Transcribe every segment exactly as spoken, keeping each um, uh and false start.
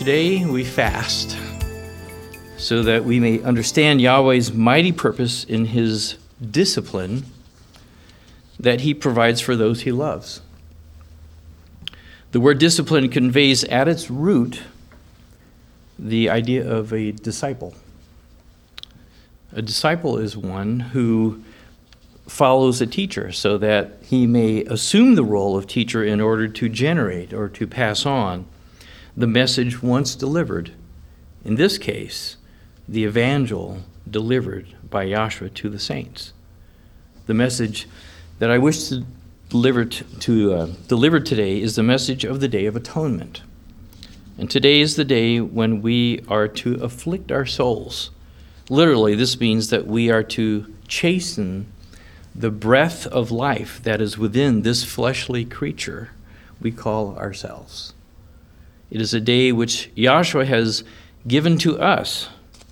Today we fast so that we may understand Yahweh's mighty purpose in his discipline that he provides for those he loves. The word discipline conveys at its root the idea of a disciple. A disciple is one who follows a teacher so that he may assume the role of teacher in order to generate or to pass on the message once delivered. In this case, the evangel delivered by Yahshua to the saints. The message that I wish to deliver to, to uh, deliver today is the message of the Day of Atonement. And today is the day when we are to afflict our souls. Literally, this means that we are to chasten the breath of life that is within this fleshly creature we call ourselves. It is a day which Yahshua has given to us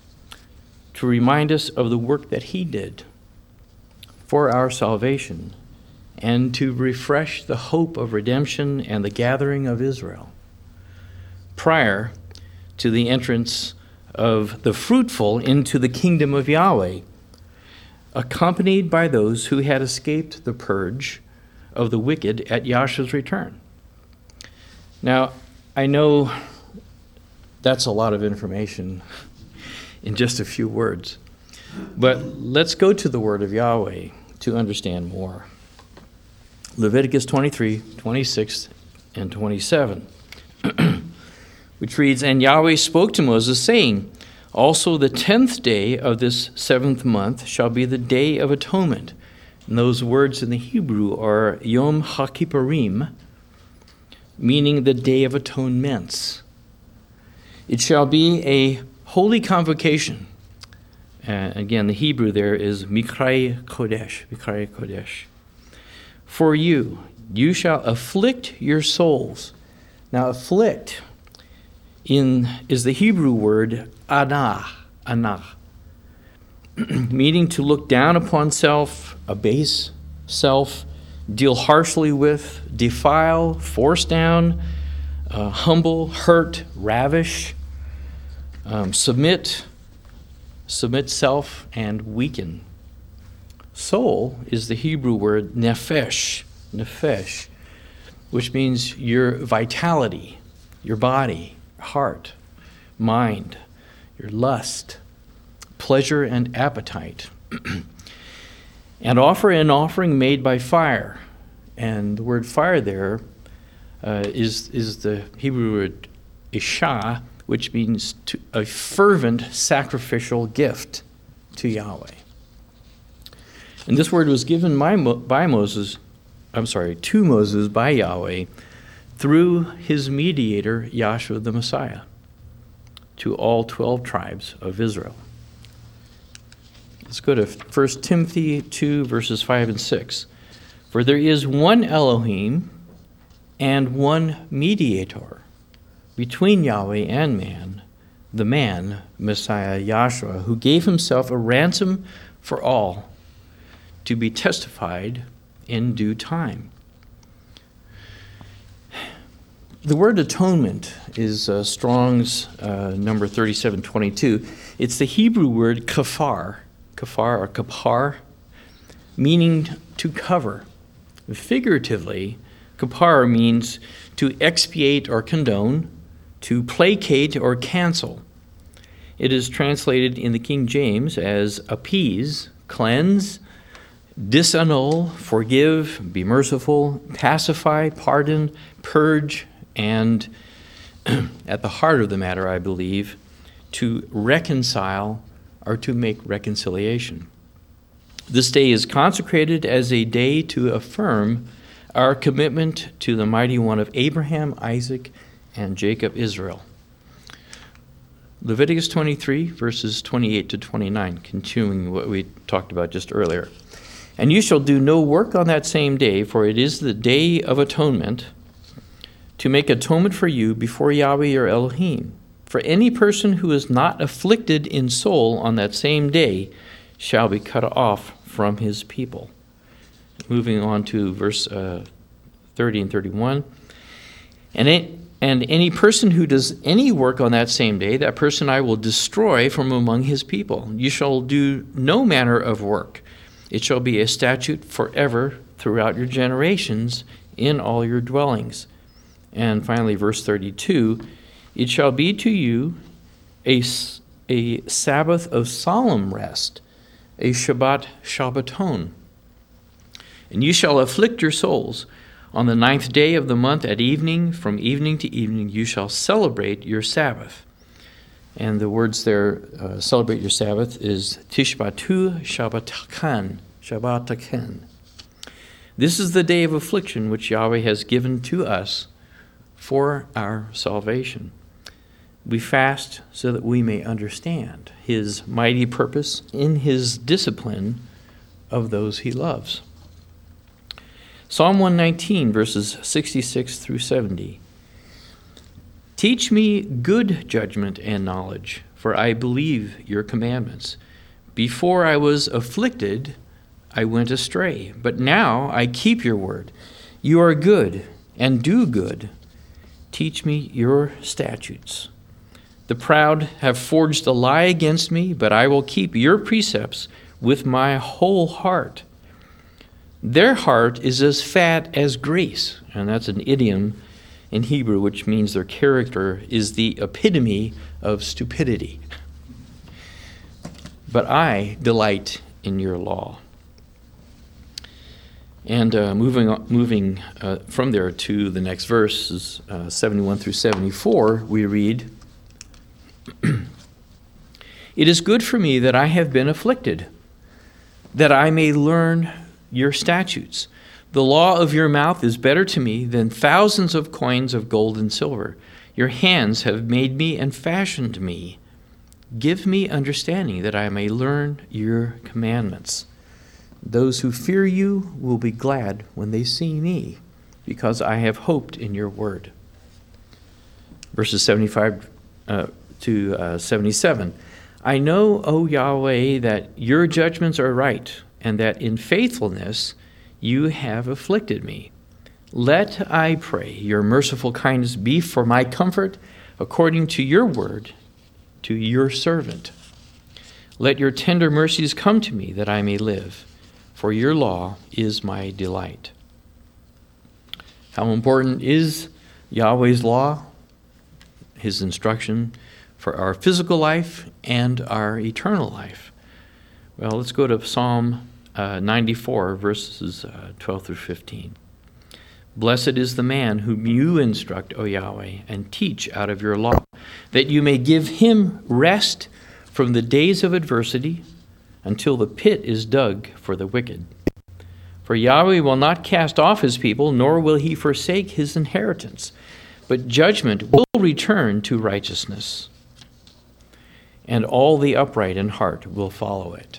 to remind us of the work that he did for our salvation and to refresh the hope of redemption and the gathering of Israel prior to the entrance of the fruitful into the kingdom of Yahweh, accompanied by those who had escaped the purge of the wicked at Yahshua's return. Now, I know that's a lot of information in just a few words, but let's go to the word of Yahweh to understand more. Leviticus twenty-three, twenty-six, and twenty-seven, which reads, "And Yahweh spoke to Moses, saying, Also the tenth day of this seventh month shall be the day of atonement." And those words in the Hebrew are Yom HaKippurim, meaning the Day of Atonements. It shall be a holy convocation. Uh, again, the Hebrew there is Mikrai Kodesh, Mikrai Kodesh. For you, you shall afflict your souls. Now, afflict in is the Hebrew word anah, anah, meaning to look down upon self, abase self, deal harshly with, defile, force down, uh, humble, hurt, ravish, um, submit, submit self, and weaken. Soul is the Hebrew word nephesh, nephesh, which means your vitality, your body, heart, mind, your lust, pleasure, and appetite. And offer an offering made by fire. And the word fire there uh, is, is the Hebrew word ishah, which means to, a fervent sacrificial gift to Yahweh. And this word was given by, by Moses, I'm sorry, to Moses by Yahweh through his mediator, Yahshua the Messiah, to all twelve tribes of Israel. Let's go to First Timothy two, verses five and six. "For there is one Elohim and one mediator between Yahweh and man, the man, Messiah Yahshua, who gave himself a ransom for all, to be testified in due time." The word atonement is uh, Strong's uh, number thirty-seven twenty-two. It's the Hebrew word kafar, kafar or kapar, meaning to cover. Figuratively, kapar means to expiate or condone, to placate or cancel. It is translated in the King James as appease, cleanse, disannul, forgive, be merciful, pacify, pardon, purge, and at the heart of the matter, I believe, to reconcile or to make reconciliation. This day is consecrated as a day to affirm our commitment to the mighty one of Abraham, Isaac, and Jacob, Israel. Leviticus twenty-three, verses twenty-eight to twenty-nine, continuing what we talked about just earlier. "And you shall do no work on that same day, for it is the day of atonement, to make atonement for you before Yahweh your Elohim. For any person who is not afflicted in soul on that same day shall be cut off from his people." Moving on to verse uh, thirty and thirty-one. And, it, And any person who does any work on that same day, that person I will destroy from among his people. You shall do no manner of work. It shall be a statute forever throughout your generations in all your dwellings. And finally, verse thirty-two, it shall be to you a, a Sabbath of solemn rest, a Shabbat Shabbaton. And you shall afflict your souls. On the ninth day of the month at evening, from evening to evening, you shall celebrate your Sabbath. And the words there, uh, celebrate your Sabbath, is Tishbatu Shabbatakan, Shabbatakan. This is the day of affliction which Yahweh has given to us for our salvation. We fast so that we may understand his mighty purpose in his discipline of those he loves. Psalm one nineteen, verses sixty-six through seventy. Teach me good judgment and knowledge, for I believe your commandments. Before I was afflicted, I went astray, but now I keep your word. You are good and do good. Teach me your statutes. The proud have forged a lie against me, but I will keep your precepts with my whole heart. Their heart is as fat as grease, and that's an idiom in Hebrew which means their character is the epitome of stupidity. But I delight in your law. And uh, moving on, moving uh, from there to the next verses, uh, seventy-one through seventy-four, we read, It is good for me that I have been afflicted, that I may learn your statutes. The law of your mouth is better to me than thousands of coins of gold and silver. Your hands have made me and fashioned me. Give me understanding that I may learn your commandments. Those who fear you will be glad when they see me, because I have hoped in your word. Verses seventy-five uh, to uh, seventy-seven. I know, O Yahweh, that your judgments are right, and that in faithfulness you have afflicted me. Let, I pray, your merciful kindness be for my comfort, according to your word, to your servant. Let your tender mercies come to me, that I may live, for your law is my delight. How important is Yahweh's law, his instruction, for our physical life and our eternal life? Well, let's go to Psalm uh, ninety-four, verses uh, twelve through fifteen. Blessed is the man whom you instruct, O Yahweh, and teach out of your law, that you may give him rest from the days of adversity until the pit is dug for the wicked. For Yahweh will not cast off his people, nor will he forsake his inheritance, but judgment will return to righteousness, and all the upright in heart will follow it.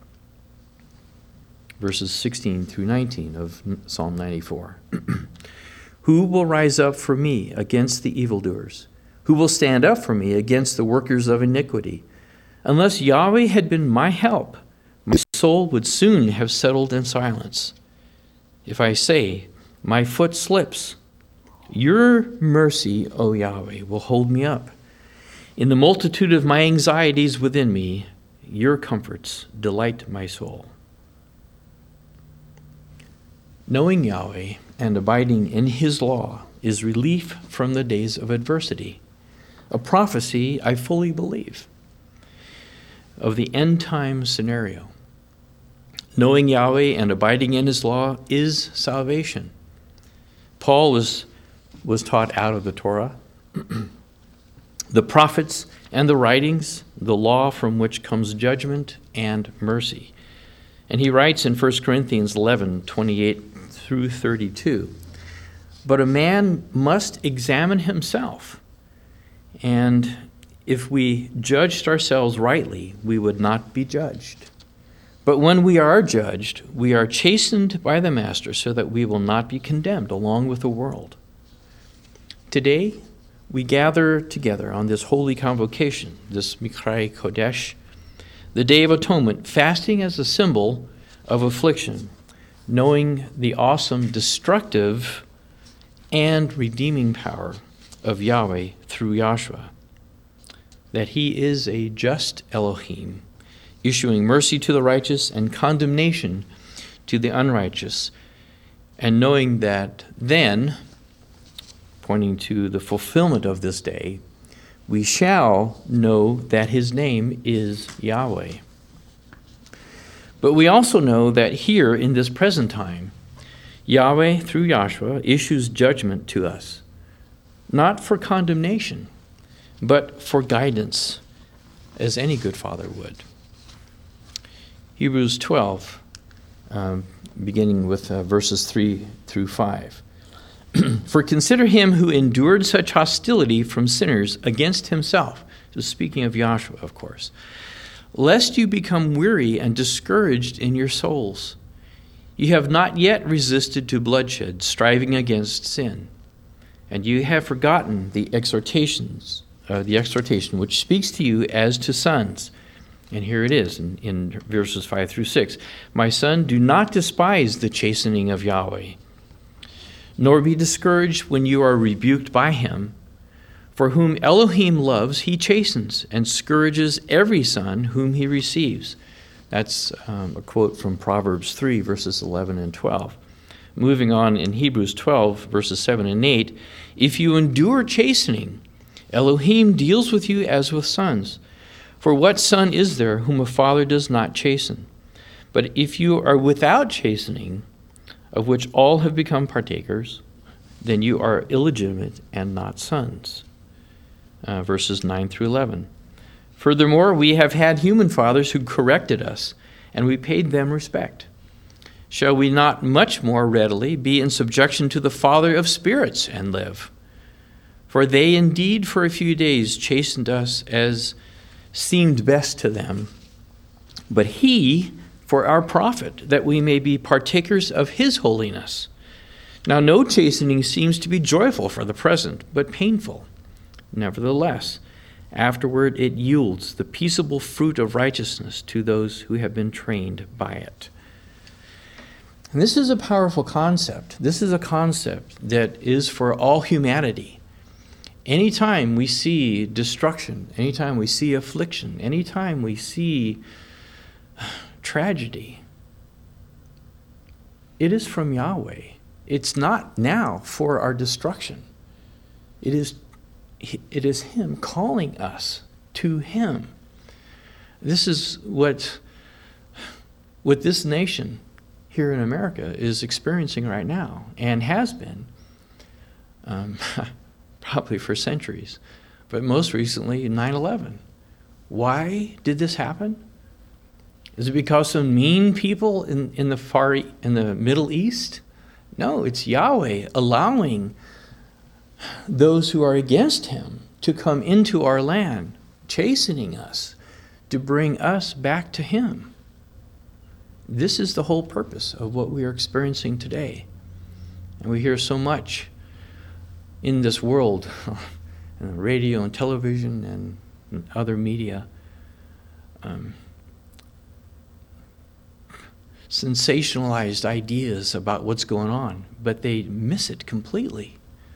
Verses sixteen through nineteen of Psalm ninety-four. Who will rise up for me against the evildoers? Who will stand up for me against the workers of iniquity? Unless Yahweh had been my help, my soul would soon have settled in silence. If I say, my foot slips, your mercy, O Yahweh, will hold me up. In the multitude of my anxieties within me, your comforts delight my soul. Knowing Yahweh and abiding in his law is relief from the days of adversity, a prophecy I fully believe of the end-time scenario. Knowing Yahweh and abiding in his law is salvation. Paul was, was taught out of the Torah, the prophets and the writings, the law from which comes judgment and mercy. And he writes in First Corinthians eleven, twenty-eight through thirty-two, but a man must examine himself, and if we judged ourselves rightly, we would not be judged. But when we are judged, we are chastened by the Master so that we will not be condemned along with the world. Today, we gather together on this holy convocation, this Mikrai Kodesh, the Day of Atonement, fasting as a symbol of affliction, knowing the awesome destructive and redeeming power of Yahweh through Yahshua, that he is a just Elohim, issuing mercy to the righteous and condemnation to the unrighteous, and knowing that then, pointing to the fulfillment of this day, we shall know that his name is Yahweh. But we also know that here in this present time, Yahweh through Yahshua issues judgment to us, not for condemnation, but for guidance, as any good father would. Hebrews twelve, um, beginning with uh, verses three through five. For consider him who endured such hostility from sinners against himself. So speaking of Yahshua, of course. Lest you become weary and discouraged in your souls. You have not yet resisted to bloodshed, striving against sin. And you have forgotten the exhortations, uh, the exhortation which speaks to you as to sons. And here it is in, in verses five through six. My son, do not despise the chastening of Yahweh, nor be discouraged when you are rebuked by him. For whom Elohim loves, he chastens and scourges every son whom he receives. That's um, a quote from Proverbs three, verses eleven and twelve. Moving on in Hebrews twelve, verses seven and eight, if you endure chastening, Elohim deals with you as with sons. For what son is there whom a father does not chasten? But if you are without chastening, of which all have become partakers, then you are illegitimate and not sons. Uh, verses nine through eleven. Furthermore, we have had human fathers who corrected us, and we paid them respect. Shall we not much more readily be in subjection to the Father of spirits and live? For they indeed for a few days chastened us as seemed best to them, but he for our profit, that we may be partakers of his holiness. Now no chastening seems to be joyful for the present, but painful. Nevertheless, afterward it yields the peaceable fruit of righteousness to those who have been trained by it. And this is a powerful concept. This is a concept that is for all humanity. Anytime we see destruction, anytime we see affliction, anytime we see tragedy, it is from Yahweh. It's not now for our destruction. It is, it is him calling us to him. This is what, what this nation here in America is experiencing right now and has been um, probably for centuries, but most recently nine eleven. Why did this happen? Is it because some mean people in, in the far in the Middle East? No, it's Yahweh allowing those who are against him to come into our land, chastening us, to bring us back to him. This is the whole purpose of what we are experiencing today. And we hear so much in this world, in radio and television and, and other media, um, sensationalized ideas about what's going on, but they miss it completely.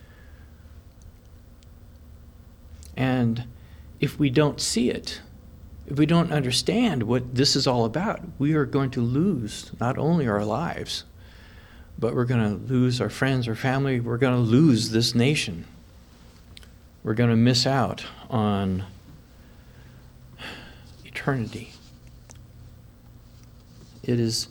And if we don't see it, if we don't understand what this is all about, we are going to lose not only our lives, but we're going to lose our friends, our family. We're going to lose this nation. We're going to miss out on eternity. It is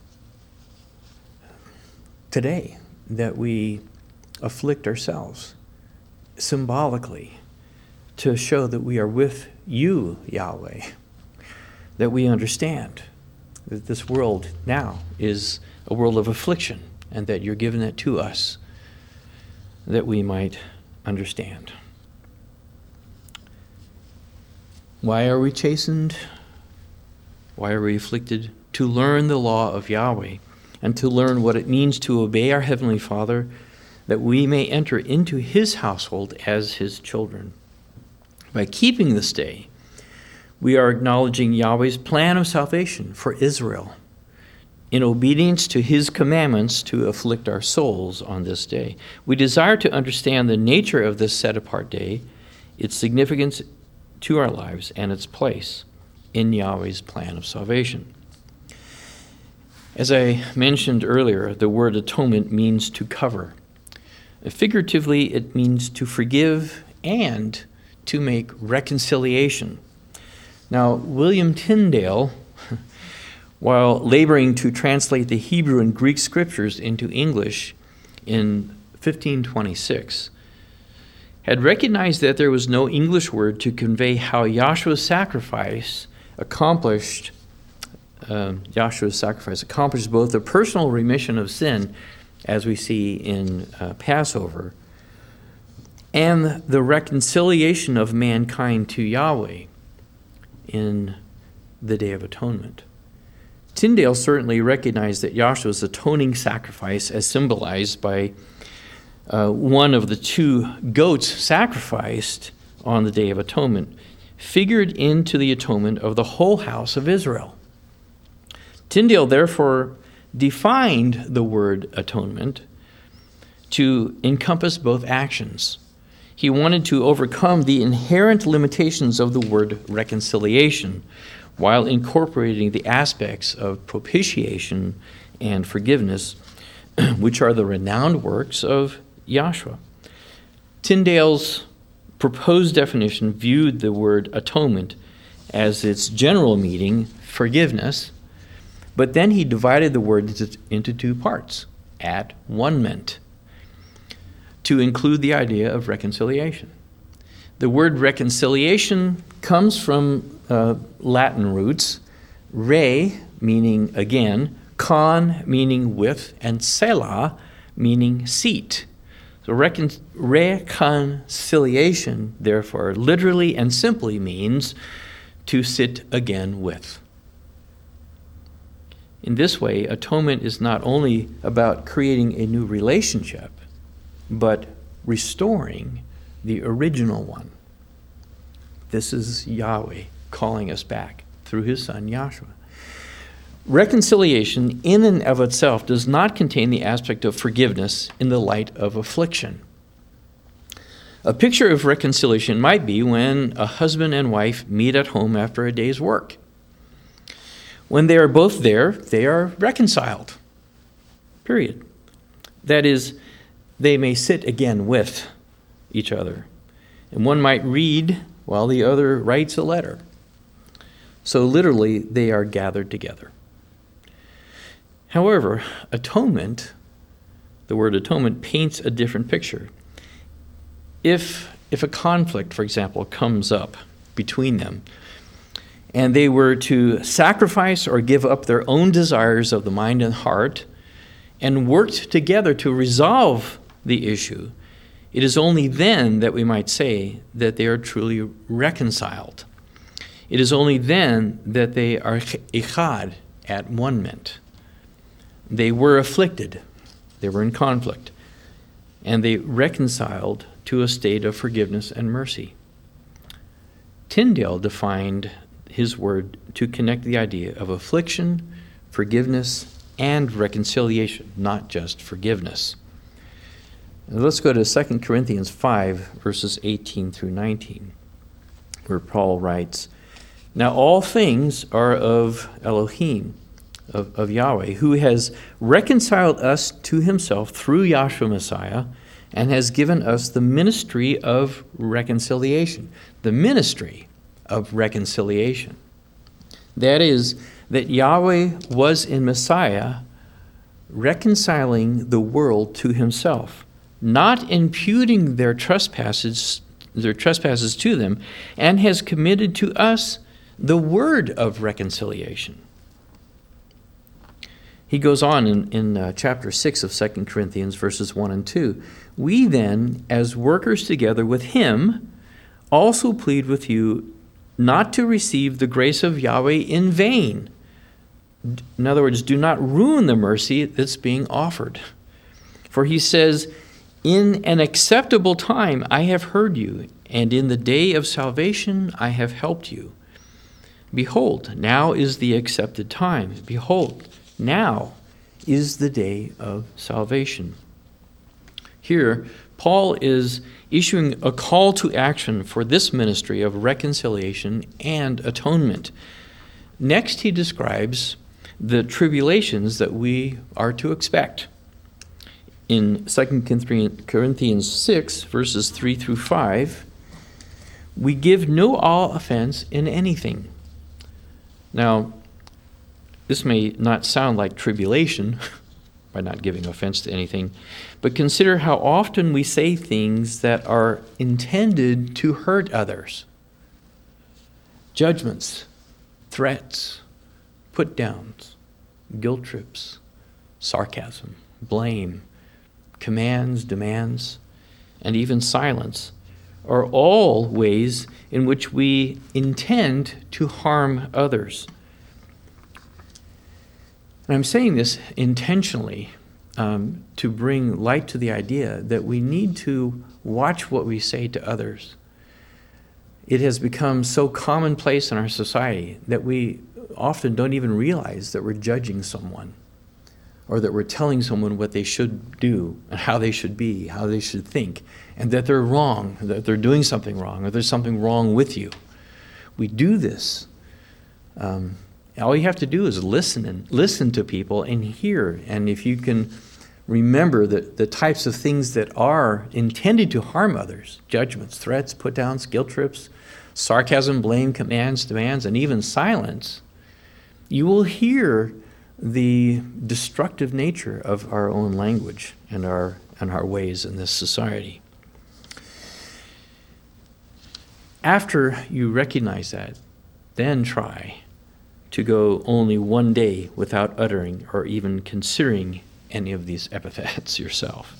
today that we afflict ourselves symbolically to show that we are with you, Yahweh, that we understand that this world now is a world of affliction and that you're giving it to us that we might understand. Why are we chastened? Why are we afflicted? To learn the law of Yahweh and to learn what it means to obey our Heavenly Father, that we may enter into his household as his children. By keeping this day, we are acknowledging Yahweh's plan of salvation for Israel in obedience to his commandments to afflict our souls on this day. We desire to understand the nature of this set-apart day, its significance to our lives, and its place in Yahweh's plan of salvation. As I mentioned earlier, the word atonement means to cover. Figuratively, it means to forgive and to make reconciliation. Now, William Tyndale, while laboring to translate the Hebrew and Greek scriptures into English in fifteen twenty-six, had recognized that there was no English word to convey how Yahshua's sacrifice accomplished um, Yahshua's sacrifice accomplished both the personal remission of sin, as we see in uh, Passover, and the reconciliation of mankind to Yahweh in the Day of Atonement. Tyndale certainly recognized that Yahshua's atoning sacrifice, as symbolized by uh, one of the two goats sacrificed on the Day of Atonement, figured into the atonement of the whole house of Israel. Tyndale therefore defined the word atonement to encompass both actions. He wanted to overcome the inherent limitations of the word reconciliation while incorporating the aspects of propitiation and forgiveness, which are the renowned works of Yahshua. Tyndale's proposed definition viewed the word atonement as its general meaning, forgiveness, but then he divided the word into two parts, at one-ment, to include the idea of reconciliation. The word reconciliation comes from uh, Latin roots, re, meaning again, con, meaning with, and selah, meaning seat. So recon- reconciliation, therefore, literally and simply means to sit again with. In this way, atonement is not only about creating a new relationship, but restoring the original one. This is Yahweh calling us back through his son, Yahshua. Reconciliation in and of itself does not contain the aspect of forgiveness in the light of affliction. A picture of reconciliation might be when a husband and wife meet at home after a day's work. When they are both there, they are reconciled. Period. That is, they may sit again with each other. And one might read while the other writes a letter. So literally, they are gathered together. However, atonement, the word atonement, paints a different picture. If, if a conflict, for example, comes up between them, and they were to sacrifice or give up their own desires of the mind and heart, and worked together to resolve the issue, it is only then that we might say that they are truly reconciled. It is only then that they are echad, at one-ment. They were afflicted, they were in conflict, and they reconciled to a state of forgiveness and mercy. Tyndale defined his word to connect the idea of affliction, forgiveness, and reconciliation, not just forgiveness. Now let's go to Second Corinthians five, verses eighteen through nineteen, where Paul writes, "Now all things are of Elohim, of, of Yahweh, who has reconciled us to himself through Yahshua Messiah, and has given us the ministry of reconciliation." The ministry of reconciliation. That is, that Yahweh was in Messiah reconciling the world to himself, not imputing their trespasses, their trespasses to them, and has committed to us the word of reconciliation. He goes on in, in uh, chapter six of Second Corinthians, verses one and two. "We then, as workers together with him, also plead with you not to receive the grace of Yahweh in vain." In other words, do not ruin the mercy that's being offered. For he says, "In an acceptable time I have heard you, and in the day of salvation I have helped you. Behold, now is the accepted time. Behold, Now is the day of salvation. Here, Paul is issuing a call to action for this ministry of reconciliation and atonement. Next, he describes the tribulations that we are to expect. In Second Corinthians six, verses three through five, we give no all offense in anything. Now, this may not sound like tribulation by not giving offense to anything, but consider how often we say things that are intended to hurt others. Judgments, threats, put-downs, guilt trips, sarcasm, blame, commands, demands, and even silence are all ways in which we intend to harm others. And I'm saying this intentionally um, to bring light to the idea that we need to watch what we say to others. It has become so commonplace in our society that we often don't even realize that we're judging someone, or that we're telling someone what they should do and how they should be, how they should think, and that they're wrong, that they're doing something wrong, or there's something wrong with you. We do this. Um, all you have to do is listen and listen to people and hear. And if you can remember that the types of things that are intended to harm others, judgments, threats, put-downs, guilt trips, sarcasm, blame, commands, demands, and even silence, you will hear the destructive nature of our own language and our and our ways in this society. After you recognize that, then try to go only one day without uttering or even considering any of these epithets yourself.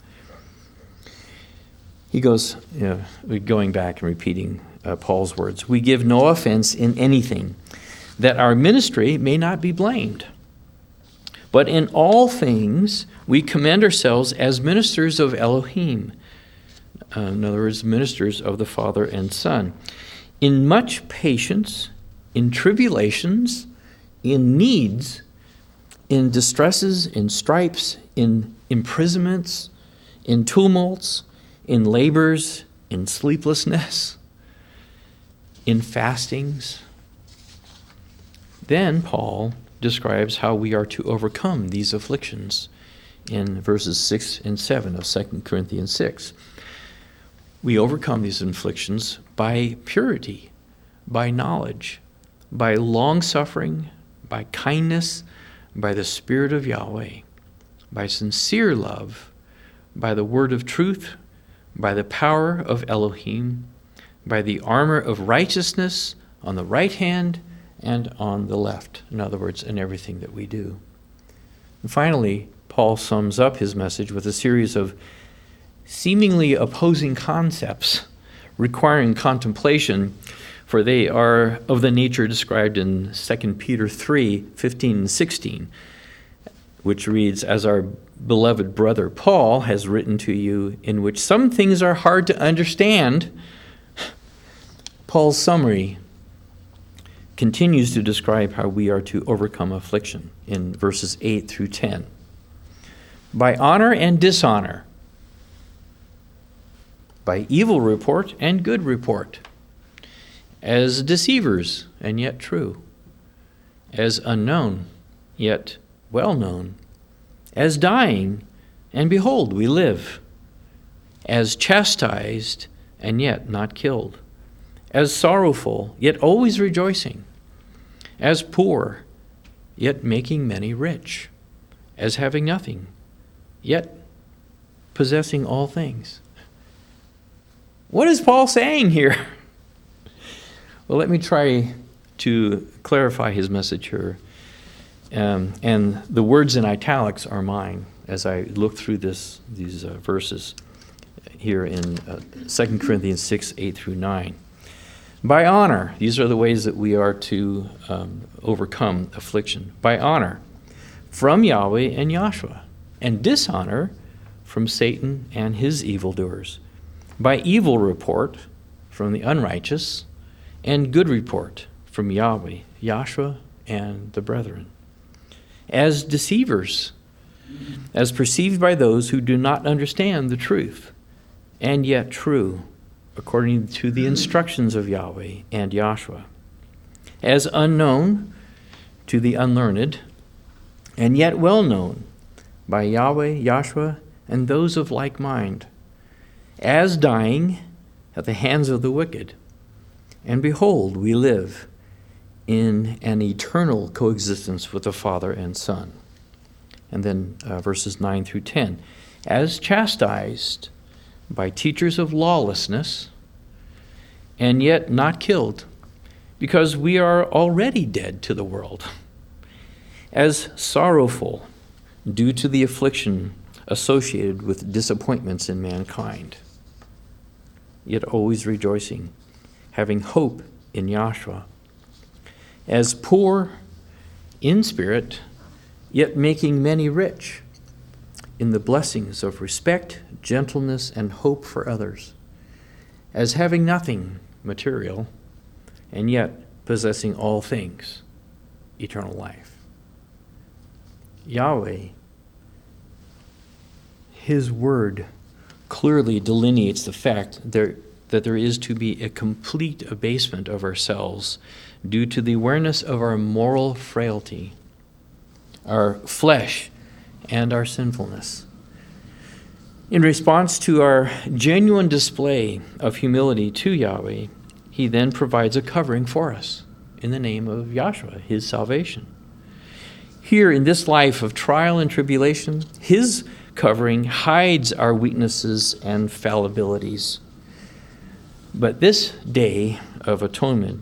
He goes, you know, going back and repeating uh, Paul's words, we give no offense in anything, that our ministry may not be blamed. But in all things, we commend ourselves as ministers of Elohim. Uh, in other words, ministers of the Father and Son. In much patience, in tribulations, in needs, in distresses, in stripes, in imprisonments, in tumults, in labors, in sleeplessness, in fastings. Then Paul describes how we are to overcome these afflictions in verses six and seven of Second Corinthians six. We overcome these afflictions by purity, by knowledge, by long-suffering, by kindness, by the Spirit of Yahweh, by sincere love, by the word of truth, by the power of Elohim, by the armor of righteousness on the right hand and on the left. In other words, in everything that we do. And finally, Paul sums up his message with a series of seemingly opposing concepts requiring contemplation, for they are of the nature described in Second Peter three, fifteen and sixteen, which reads, as our beloved brother Paul has written to you, in which some things are hard to understand. Paul's summary continues to describe how we are to overcome affliction in verses eight through ten. By honor and dishonor, by evil report and good report, as deceivers and yet true, as unknown yet well known, as dying and behold we live, as chastised and yet not killed, as sorrowful yet always rejoicing, as poor yet making many rich, as having nothing yet possessing all things. What is Paul saying here? Well, let me try to clarify his message here. Um, and the words in italics are mine as I look through this these uh, verses here in uh, Second Corinthians six, eight through nine. By honor, these are the ways that we are to um, overcome affliction. By honor, from Yahweh and Yahshua, and dishonor from Satan and his evildoers. By evil report from the unrighteous, and good report from Yahweh, Yahshua, and the brethren. as deceivers, as perceived by those who do not understand the truth, and yet true, according to the instructions of Yahweh and Yahshua, as unknown to the unlearned, and yet well known by Yahweh, Yahshua, and those of like mind, as dying at the hands of the wicked. And behold, we live in an eternal coexistence with the Father and Son. And then uh, verses nine through ten. As chastised by teachers of lawlessness, and yet not killed, because we are already dead to the world. As sorrowful due to the affliction associated with disappointments in mankind, yet always rejoicing, having hope in Yahshua. As poor in spirit, yet making many rich in the blessings of respect, gentleness, and hope for others. As having nothing material, and yet possessing all things, eternal life. Yahweh, his word clearly delineates the fact there, that there is to be a complete abasement of ourselves due to the awareness of our moral frailty, our flesh, and our sinfulness. In response to our genuine display of humility to Yahweh, he then provides a covering for us in the name of Yahshua, his salvation. Here in this life of trial and tribulation, his covering hides our weaknesses and fallibilities. But this day of atonement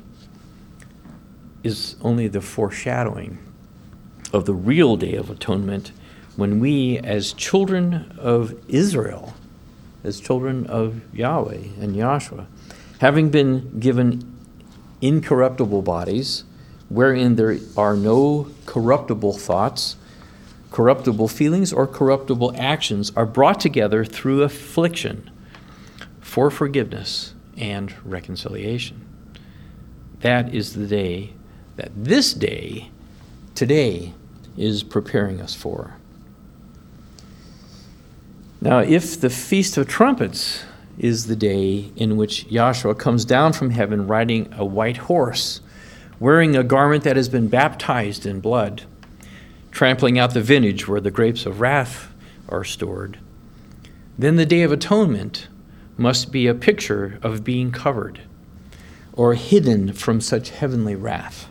is only the foreshadowing of the real day of atonement, when we, as children of Israel, as children of Yahweh and Yahshua, having been given incorruptible bodies, wherein there are no corruptible thoughts, corruptible feelings, or corruptible actions, are brought together through affliction for forgiveness and reconciliation. That is the day that this day, today, is preparing us for. Now, if the Feast of Trumpets is the day in which Yahshua comes down from heaven riding a white horse, wearing a garment that has been baptized in blood, trampling out the vintage where the grapes of wrath are stored, then the Day of Atonement must be a picture of being covered or hidden from such heavenly wrath.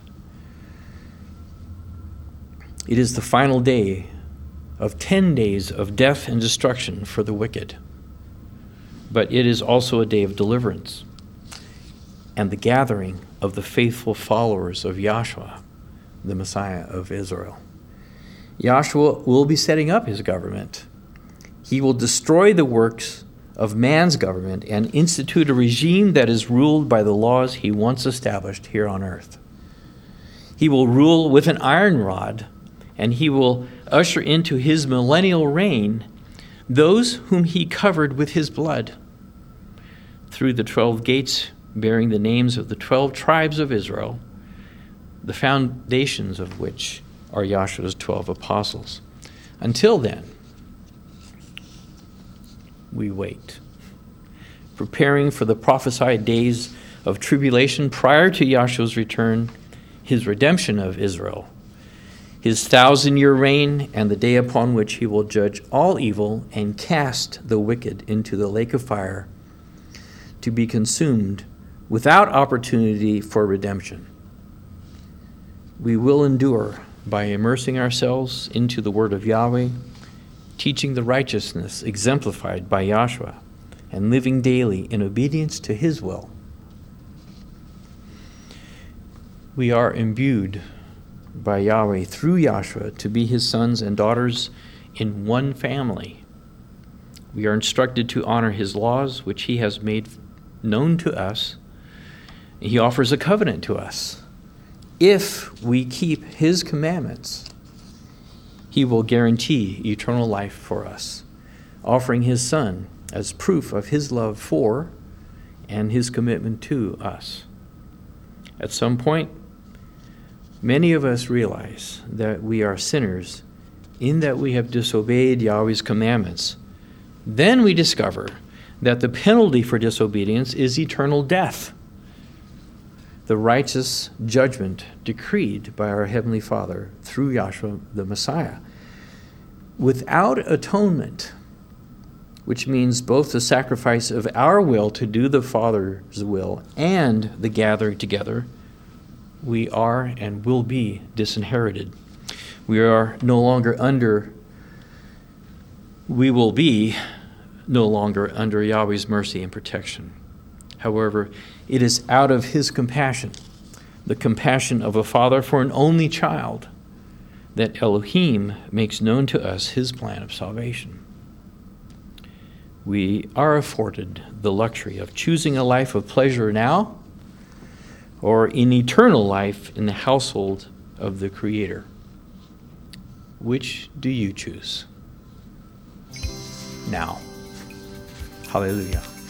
It is the final day of ten days of death and destruction for the wicked. But it is also a day of deliverance and the gathering of the faithful followers of Yahshua, the Messiah of Israel. Yahshua will be setting up his government. He will destroy the works of man's government and institute a regime that is ruled by the laws he once established here on earth. He will rule with an iron rod, and he will usher into his millennial reign those whom he covered with his blood through the twelve gates bearing the names of the twelve tribes of Israel, the foundations of which are Yahshua's twelve apostles. Until then, we wait, preparing for the prophesied days of tribulation prior to Yahshua's return, his redemption of Israel, his thousand-year reign, and the day upon which he will judge all evil and cast the wicked into the lake of fire to be consumed without opportunity for redemption. We will endure by immersing ourselves into the word of Yahweh, teaching the righteousness exemplified by Yahshua, and living daily in obedience to his will. We are imbued by Yahweh through Yahshua to be his sons and daughters in one family. We are instructed to honor his laws, which he has made known to us. He offers a covenant to us. If we keep his commandments, he will guarantee eternal life for us, offering his Son as proof of his love for and his commitment to us. At some point, Many of us realize that we are sinners in that we have disobeyed Yahweh's commandments. Then we discover that the penalty for disobedience is eternal death, the righteous judgment decreed by our Heavenly Father through Yahshua the Messiah. Without atonement, which means both the sacrifice of our will to do the Father's will and the gathering together, we are and will be disinherited. We are no longer under, we will be no longer under Yahweh's mercy and protection. However, it is out of his compassion, the compassion of a father for an only child, that Elohim makes known to us his plan of salvation. We are afforded the luxury of choosing a life of pleasure now or an eternal life in the household of the Creator. Which do you choose? Now. Hallelujah.